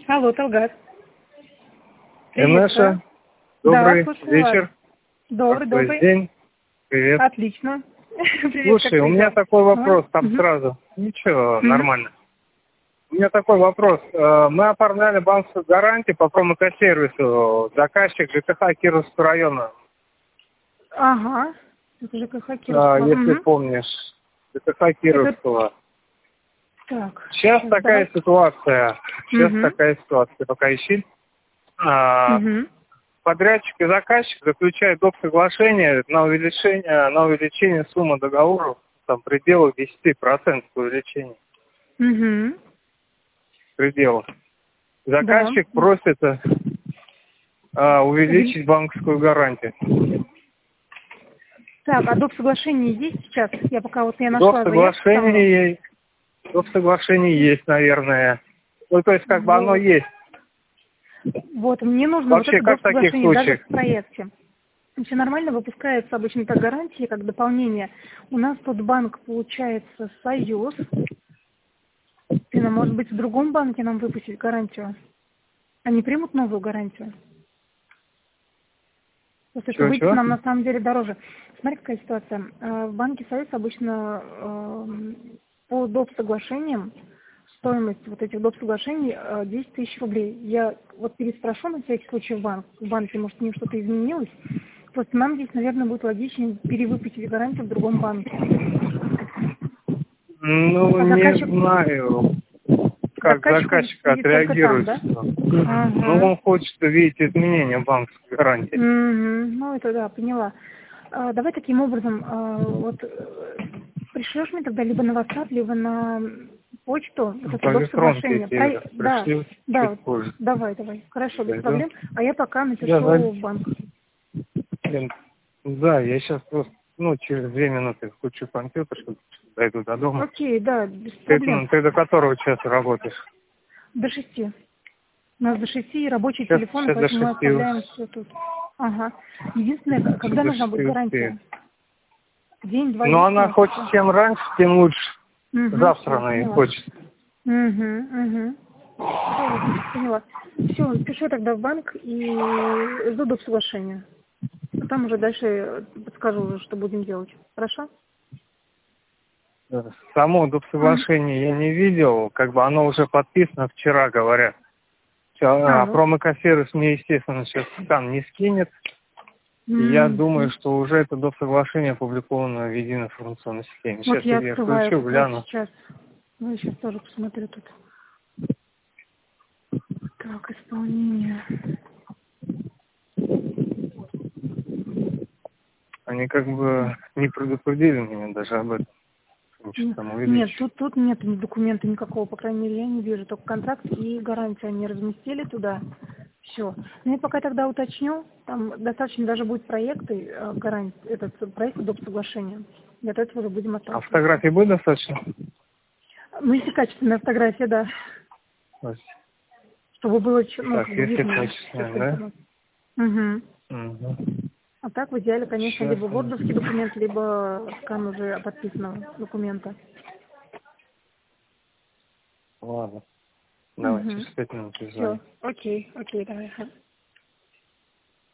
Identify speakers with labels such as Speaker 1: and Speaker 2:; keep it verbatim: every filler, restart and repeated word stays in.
Speaker 1: Алло, Талгат.
Speaker 2: Инесса, добрый да, вечер.
Speaker 1: Добрый,
Speaker 2: Какой
Speaker 1: добрый.
Speaker 2: день. Привет.
Speaker 1: Отлично. Привет,
Speaker 2: слушай, у меня такой вопрос, там
Speaker 1: угу.
Speaker 2: сразу. Ничего,
Speaker 1: угу.
Speaker 2: нормально. У меня такой вопрос. Мы оформляли банковскую гарантию по промокосервису. Заказчик ЖКХ Кировского района.
Speaker 1: Ага. Это ЖКХ
Speaker 2: А,
Speaker 1: Кировского.
Speaker 2: если
Speaker 1: угу.
Speaker 2: помнишь. ЖКХ Кировского.
Speaker 1: Это... Так.
Speaker 2: Сейчас
Speaker 1: сейчас,
Speaker 2: такая
Speaker 1: давай.
Speaker 2: ситуация. Сейчас
Speaker 1: угу.
Speaker 2: такая ситуация. Пока ищи. А,
Speaker 1: угу.
Speaker 2: Подрядчик и заказчик заключают доп. Соглашение на увеличение, на увеличение суммы договоров там, в пределах десять процентов увеличения.
Speaker 1: Угу.
Speaker 2: В пределах. Заказчик
Speaker 1: Да.
Speaker 2: просит а, увеличить банковскую гарантию.
Speaker 1: Так, а доп. Соглашение есть сейчас? Я пока вот я нашла
Speaker 2: Доп. Соглашение есть. Доп. Соглашение есть, наверное. Ну, то есть, как вот. бы оно есть.
Speaker 1: Вот, мне нужно
Speaker 2: вообще,
Speaker 1: вот это
Speaker 2: как
Speaker 1: доп. Соглашение
Speaker 2: случаях?
Speaker 1: даже в проекте. Все нормально, выпускается обычно как гарантия, как дополнение. У нас тут банк, получается, Союз. Или, может быть, в другом банке нам выпустить гарантию? Они примут новую гарантию? Просто это выйдет нам на самом деле дороже. Смотри, какая ситуация. В банке Союз обычно э, по доп. Соглашениям стоимость вот этих доп. Соглашений десять тысяч рублей. Я вот переспрошу на всякий случай в банк. В банке, может, у них что-то изменилось. Просто нам здесь, наверное, будет логичнее перевыпустить гарантию в другом банке.
Speaker 2: Ну, а заказчик... не знаю, как заказчик, заказчик отреагирует. Там, да? Ага. Ну, он хочет видеть изменения банковской гарантии.
Speaker 1: Угу. Ну, это да, поняла. А, давай таким образом, а, вот пришлешь мне тогда либо на WhatsApp, либо на почту вот это доп. Соглашение. Про... Да, да, позже. давай, давай. Хорошо, без проблем. А я пока напишу я в банк.
Speaker 2: Да, я сейчас просто, ну, через две минуты включу компьютер, чтобы дойду до дома.
Speaker 1: Окей, да, без
Speaker 2: ты,
Speaker 1: проблем.
Speaker 2: Ну, ты до которого часа работаешь?
Speaker 1: До шести. У нас до шести рабочий
Speaker 2: сейчас,
Speaker 1: телефон,
Speaker 2: сейчас
Speaker 1: поэтому мы оставляем все тут. Ага. Единственное, когда нужна будет гарантия? День, два
Speaker 2: Ну, она хочет чем раньше, тем лучше. Угу, Завтра она и хочет.
Speaker 1: Угу, угу. Поняла. Все, пишу тогда в банк и жду доп. Соглашения. А там уже дальше подскажу, что будем делать. Хорошо?
Speaker 2: Само доп. Соглашение mm. я не видел, как бы оно уже подписано вчера, говорят. А, а ну. Промокосервис мне, естественно, сейчас скан не скинет. Mm. И я думаю, что уже это доп. Соглашение опубликовано в единой информационной системе.
Speaker 1: Вот
Speaker 2: Сейчас
Speaker 1: я,
Speaker 2: я
Speaker 1: открываю,
Speaker 2: включу, гляну.
Speaker 1: Вот сейчас. Ну, я сейчас тоже посмотрю тут. Так, исполнение.
Speaker 2: Они как бы не предупредили меня даже об этом.
Speaker 1: Нет, тут, тут нет документа никакого, по крайней мере, я не вижу. Только контракт и гарантию они разместили туда. Все. Ну, я пока тогда уточню. Там достаточно даже будет проекты, гарантии, этот проект доп. Соглашения. И от этого уже будем отталкиваться.
Speaker 2: А фотографии будет достаточно?
Speaker 1: Ну, если качественная фотография, да.
Speaker 2: Ось.
Speaker 1: Чтобы было, ну,
Speaker 2: так, если
Speaker 1: видно.
Speaker 2: качественная,
Speaker 1: да? Угу.
Speaker 2: Угу.
Speaker 1: А так, в идеале, конечно,
Speaker 2: Сейчас.
Speaker 1: либо вордовский документ, либо скан уже подписанного документа.
Speaker 2: Ладно. Давай,
Speaker 1: угу.
Speaker 2: через пять минут.
Speaker 1: Все, окей, окей, давай.